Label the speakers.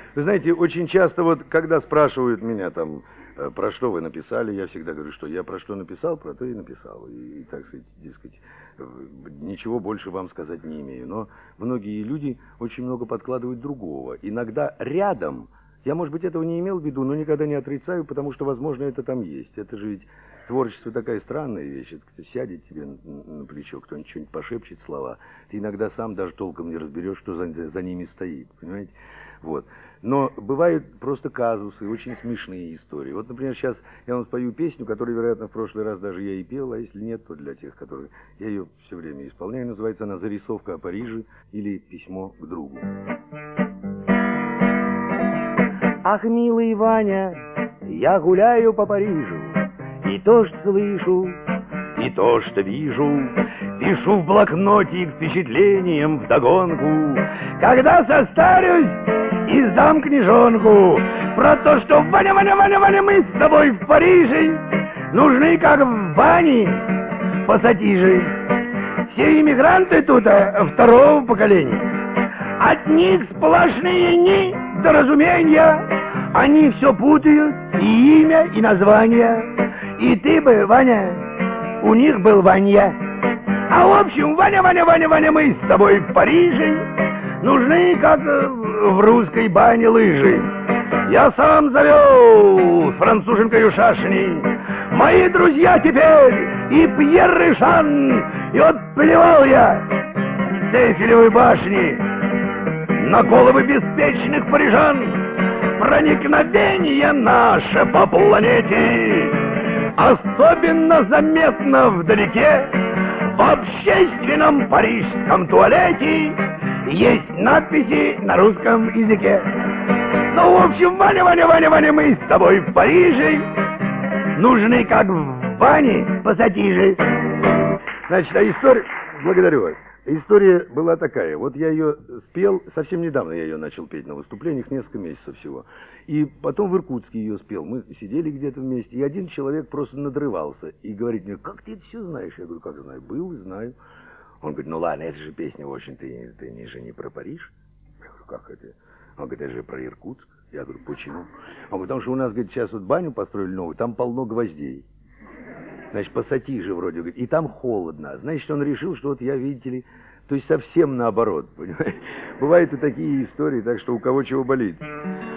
Speaker 1: Вы знаете, очень часто вот, когда спрашивают меня там, про что вы написали, я всегда говорю, что я про что написал, про то и написал. И так сказать, дескать, ничего больше вам сказать не имею. Но многие люди очень много подкладывают другого. Иногда рядом, я, может быть, этого не имел в виду, но никогда не отрицаю, потому что, возможно, это там есть. Это же ведь творчество такая странная вещь. Кто сядет тебе на плечо, кто-нибудь что-нибудь пошепчет слова. Ты иногда сам даже толком не разберешь, что за ними стоит. Понимаете? Вот. Но бывают просто казусы, очень смешные истории. Вот, например, сейчас я вам спою песню, которую, вероятно, в прошлый раз даже я и пел, а если нет, то для тех, которые... Я ее все время исполняю. Называется она «Зарисовка о Париже» или «Письмо к другу».
Speaker 2: Ах, милый Ваня, я гуляю по Парижу, и то, что слышу, и то, что вижу, пишу в блокнотик впечатлением вдогонку. Когда состарюсь, издам книжонку про то, что Ваня, мы с тобой в Париже нужны, как в бане пассатижи. Все иммигранты тут второго поколения. От них сплошные недоразумения. Они все путают, и имя, и название. И ты бы, Ваня, у них был Ваня. А в общем, Ваня, мы с тобой в Париже нужны, как в русской бане, лыжи. Я сам завел с француженкою шашни. Мои друзья теперь и Пьер Ришан. И вот плевал я с Эйфелевой башни на головы беспечных парижан. Проникновение наше по планете особенно заметно вдалеке. В общественном парижском туалете есть надписи на русском языке. Ну, в общем, Ваня, мы с тобой в Париже нужны, как в бане пассатижи.
Speaker 1: Значит, а история... Благодарю вас. История была такая. Вот я ее спел, совсем недавно я ее начал петь на выступлениях, несколько месяцев всего. И потом в Иркутске ее спел. Мы сидели где-то вместе, и один человек просто надрывался и говорит мне: как ты это все знаешь? Я говорю: как знаю? Был и знаю. Он говорит: ну ладно, это же песня, в общем, ты же не про Париж. Я говорю: как это? Он говорит: это же про Иркутск. Я говорю: почему? Он говорит: потому что у нас, говорит, сейчас вот баню построили новую, там полно гвоздей. Значит, пассатижи вроде, говорит, и там холодно. Значит, он решил, что вот я, видите ли, то есть совсем наоборот, понимаете? Бывают и такие истории, так что у кого чего болит.